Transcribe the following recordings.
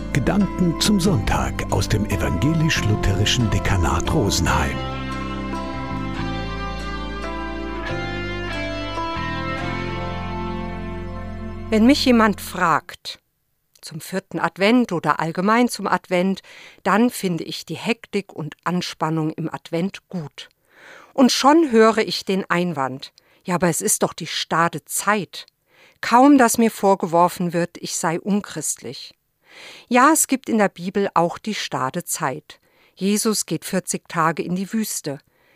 Gedanken zum Sonntag aus dem Evangelisch-Lutherischen Dekanat Rosenheim. Wenn mich jemand fragt, zum 4. Advent oder allgemein zum Advent, dann finde ich die Hektik und Anspannung im Advent gut. Und schon höre ich den Einwand, ja, aber es ist doch die stade Zeit. Kaum, dass mir vorgeworfen wird, ich sei unchristlich. Ja, es gibt in der Bibel auch die stade Zeit. Jesus geht 40 Tage in die Wüste.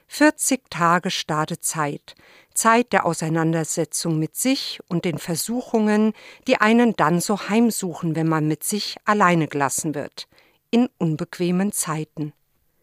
40 Tage stade Zeit. Zeit der Auseinandersetzung mit sich und den Versuchungen, die einen dann so heimsuchen, wenn man mit sich alleine gelassen wird. In unbequemen Zeiten.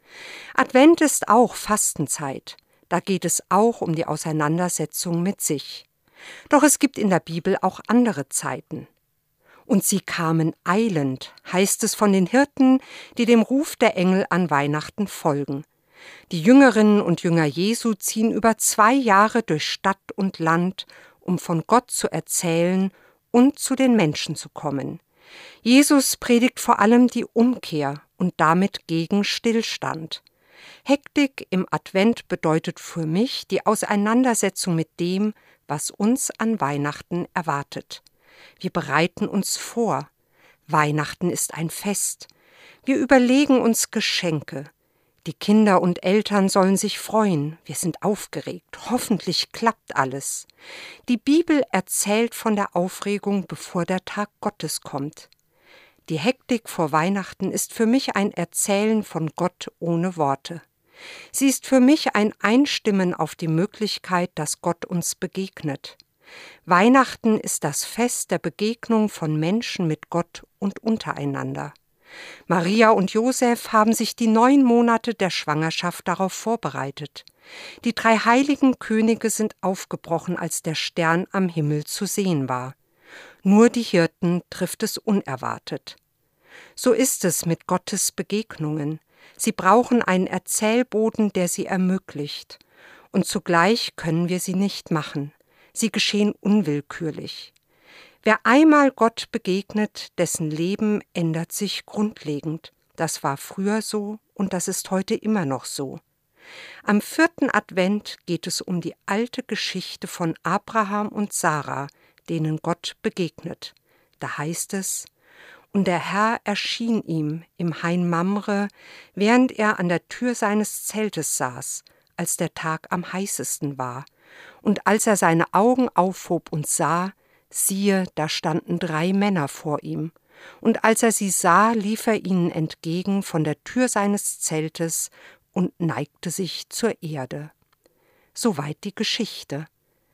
Advent ist auch Fastenzeit. Da geht es auch um die Auseinandersetzung mit sich. Doch es gibt in der Bibel auch andere Zeiten. Und sie kamen eilend, heißt es von den Hirten, die dem Ruf der Engel an Weihnachten folgen. Die Jüngerinnen und Jünger Jesu ziehen über 2 Jahre durch Stadt und Land, um von Gott zu erzählen und zu den Menschen zu kommen. Jesus predigt vor allem die Umkehr und damit gegen Stillstand. Hektik im Advent bedeutet für mich die Auseinandersetzung mit dem, was uns an Weihnachten erwartet. Wir bereiten uns vor. Weihnachten ist ein Fest. Wir überlegen uns Geschenke. Die Kinder und Eltern sollen sich freuen. Wir sind aufgeregt. Hoffentlich klappt alles. Die Bibel erzählt von der Aufregung, bevor der Tag Gottes kommt. Die Hektik vor Weihnachten ist für mich ein Erzählen von Gott ohne Worte. Sie ist für mich ein Einstimmen auf die Möglichkeit, dass Gott uns begegnet. Weihnachten ist das Fest der Begegnung von Menschen mit Gott und untereinander. Maria und Josef haben sich die 9 Monate der Schwangerschaft darauf vorbereitet. Die 3 heiligen Könige sind aufgebrochen, als der Stern am Himmel zu sehen war. Nur die Hirten trifft es unerwartet. So ist es mit Gottes Begegnungen. Sie brauchen einen Erzählboden, der sie ermöglicht. Und zugleich können wir sie nicht machen. Sie geschehen unwillkürlich. Wer einmal Gott begegnet, dessen Leben ändert sich grundlegend. Das war früher so und das ist heute immer noch so. Am 4. Advent geht es um die alte Geschichte von Abraham und Sarah, denen Gott begegnet. Da heißt es: Und der Herr erschien ihm im Hain Mamre, während er an der Tür seines Zeltes saß, als der Tag am heißesten war. Und als er seine Augen aufhob und sah, siehe, da standen 3 Männer vor ihm. Und als er sie sah, lief er ihnen entgegen von der Tür seines Zeltes und neigte sich zur Erde. Soweit die Geschichte.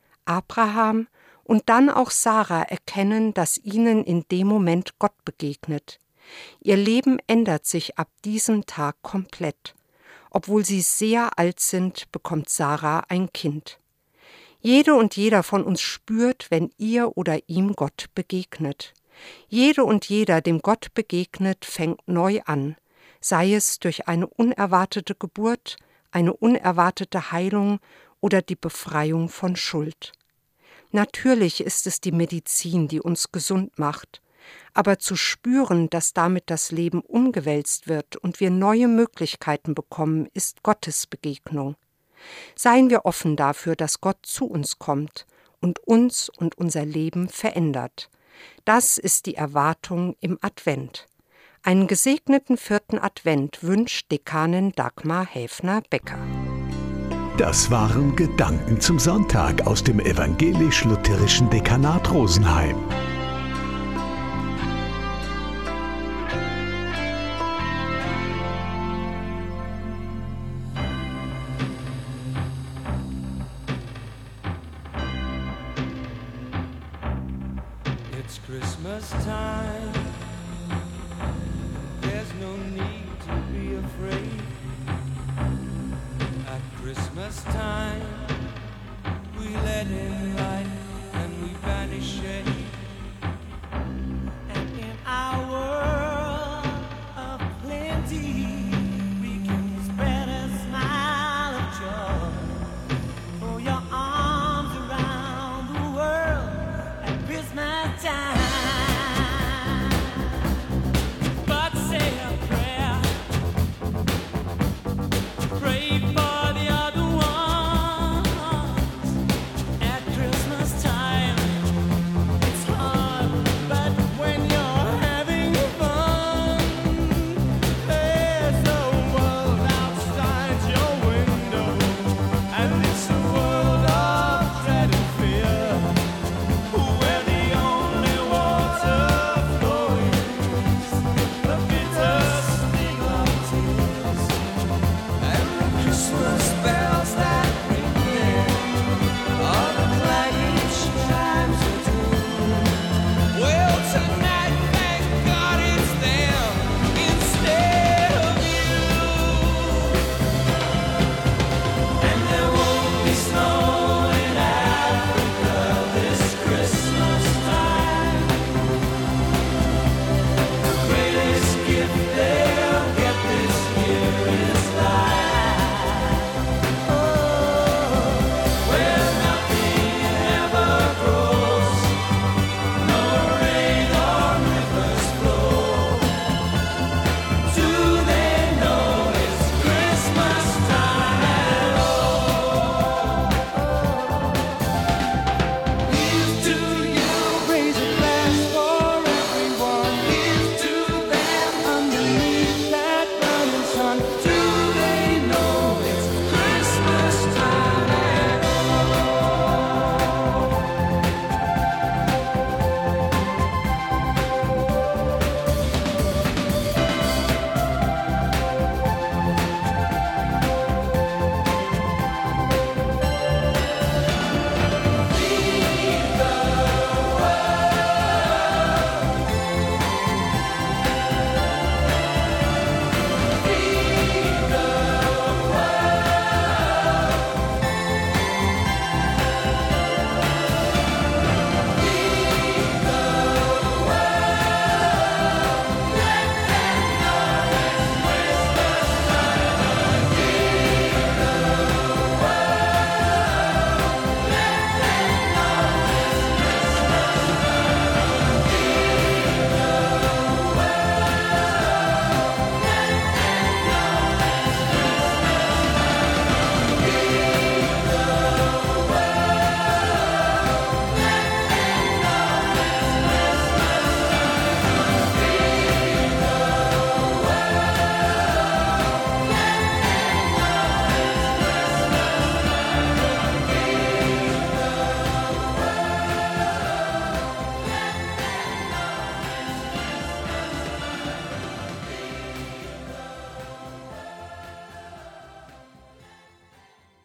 Abraham und dann auch Sarah erkennen, dass ihnen in dem Moment Gott begegnet. Ihr Leben ändert sich ab diesem Tag komplett. Obwohl sie sehr alt sind, bekommt Sarah ein Kind. Jede und jeder von uns spürt, wenn ihr oder ihm Gott begegnet. Jede und jeder, dem Gott begegnet, fängt neu an, sei es durch eine unerwartete Geburt, eine unerwartete Heilung oder die Befreiung von Schuld. Natürlich ist es die Medizin, die uns gesund macht, aber zu spüren, dass damit das Leben umgewälzt wird und wir neue Möglichkeiten bekommen, ist Gottes Begegnung. Seien wir offen dafür, dass Gott zu uns kommt und uns und unser Leben verändert. Das ist die Erwartung im Advent. Einen gesegneten 4. Advent wünscht Dekanin Dagmar Häfner-Becker. Das waren Gedanken zum Sonntag aus dem Evangelisch-Lutherischen Dekanat Rosenheim. It's Christmas time. There's no need to be afraid. At Christmas time, we let in light.